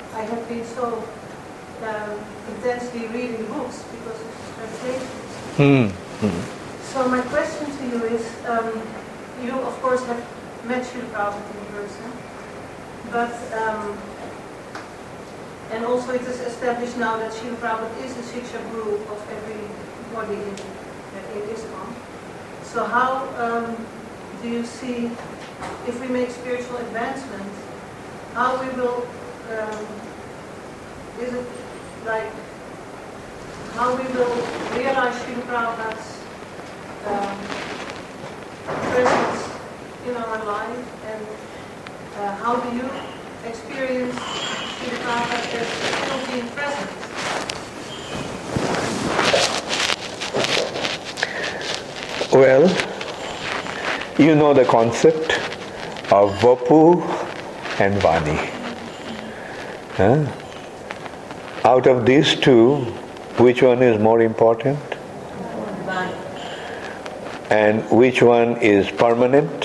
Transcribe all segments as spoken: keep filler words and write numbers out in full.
I have been so um, intensely reading books because of the translations. Mm-hmm. So my question to you is, um, you of course have met Srila Prabhupada in person, but um, and also it is established now that Srila Prabhupada is the Shiksha Guru of everybody in, in ISKCON. So how um, do you see, if we make spiritual advancement, how we will, um, is it like, how we will realize Srila Prabhupada's um, presence in our life, and uh, how do you experience Srila Prabhupada as still being present? Well, you know the concept of Vapu and Vani. Huh? Out of these two, which one is more important? Vani. And which one is permanent?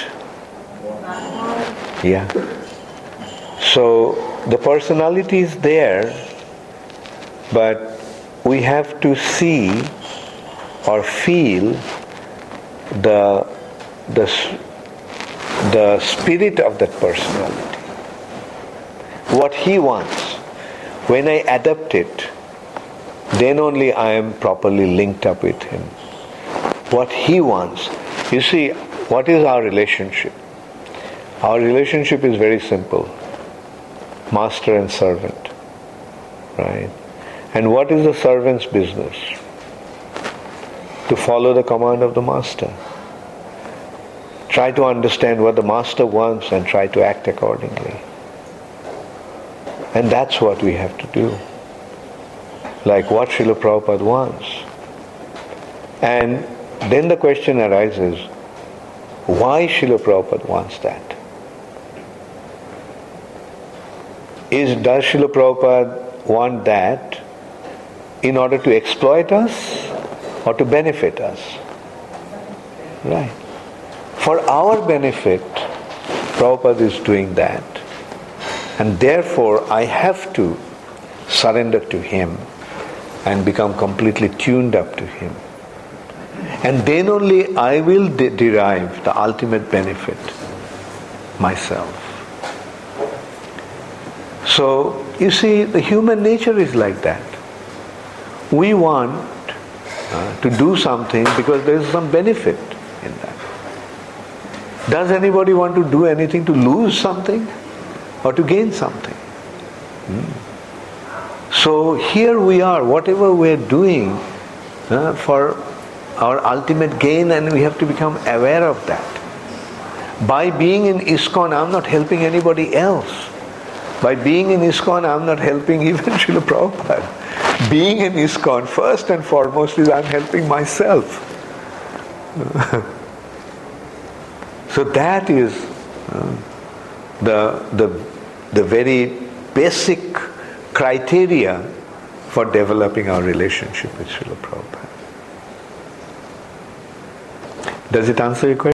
Yeah. So the personality is there, but we have to see or feel the the the spirit of that personality. What he wants. When I adapt it, then only I am properly linked up with him. What he wants. You see, what is our relationship? Our relationship is very simple. Master and servant. Right? And what is the servant's business? To follow the command of the master. Try to understand what the master wants and try to act accordingly. And that's what we have to do. Like what Srila Prabhupada wants. And then the question arises, why Srila Prabhupada wants that? Is, does Srila Prabhupada want that in order to exploit us or to benefit us? Right. For our benefit, Prabhupada is doing that. And therefore, I have to surrender to him and become completely tuned up to him. And then only I will de- derive the ultimate benefit myself. So, you see, the human nature is like that. We want uh, to do something because there is some benefit in that. Does anybody want to do anything to lose something or to gain something? Hmm. So here we are, whatever we are doing uh, for our ultimate gain, and we have to become aware of that. By being in ISKCON, I'm not helping anybody else. By being in ISKCON, I'm not helping even Srila Prabhupada. Being in ISKCON, first and foremost, is I'm helping myself. So that is uh, the, the, the very basic criteria for developing our relationship with Srila Prabhupada. Does it answer your question?